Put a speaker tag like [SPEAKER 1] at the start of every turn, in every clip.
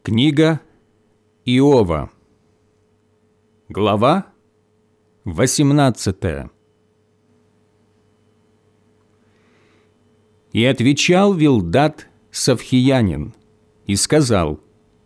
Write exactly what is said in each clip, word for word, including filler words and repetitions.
[SPEAKER 1] Книга Иова, глава восемнадцатая. «И отвечал Вилдад Савхиянин и сказал: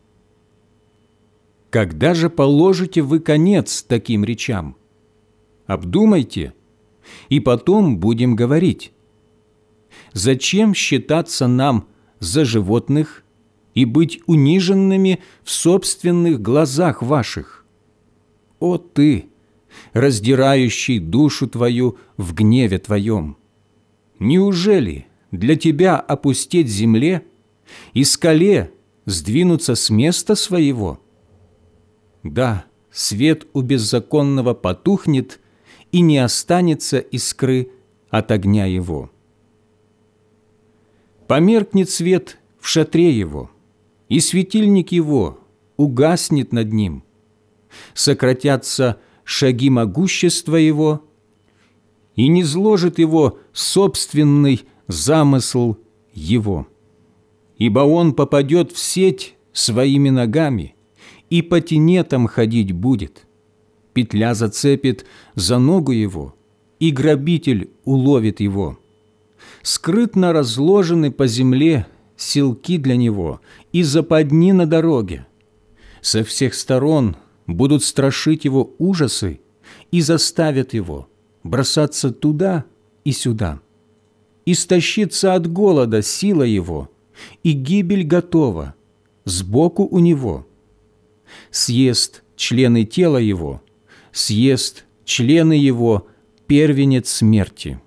[SPEAKER 1] когда же положите вы конец таким речам? Обдумайте, и потом будем говорить. Зачем считаться нам за животных и быть униженными в собственных глазах ваших? О ты, раздирающий душу твою в гневе твоем! Неужели для тебя опустеть земле и скале сдвинуться с места своего? Да, свет у беззаконного потухнет, и не останется искры от огня его. Померкнет свет в шатре его, и светильник его угаснет над ним. Сократятся шаги могущества его, и не зложит его собственный замысл его. Ибо он попадет в сеть своими ногами, и по тенетам ходить будет. Петля зацепит за ногу его, и грабитель уловит его. Скрытно разложены по земле селки для него и западни на дороге. Со всех сторон будут страшить его ужасы и заставят его бросаться туда и сюда. Истощится от голода сила его, и гибель готова сбоку у него. Съест члены тела его, съест члены его первенец смерти.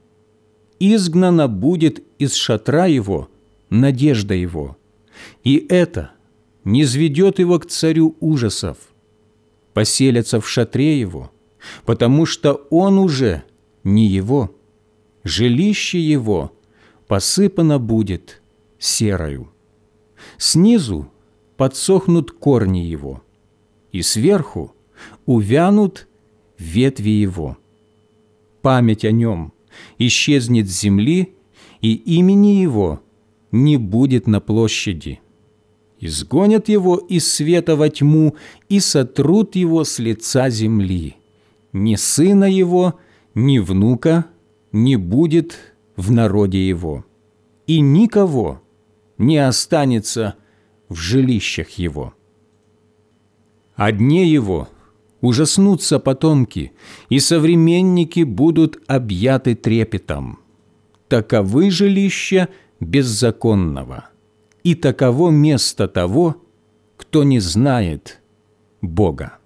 [SPEAKER 1] Изгнана будет из шатра его надежда его, и это низведет его к царю ужасов. Поселятся в шатре его, потому что он уже не его. Жилище его посыпано будет серою. Снизу подсохнут корни его, и сверху увянут ветви его. Память о нем исчезнет с земли, и имени его не будет на площади. Изгонят его из света во тьму и сотрут его с лица земли. Ни сына его, ни внука не будет в народе его, и никого не останется в жилищах его. О дне его ужаснутся потомки, и современники будут объяты трепетом. Таковы жилища беззаконного, и таково место того, кто не знает Бога.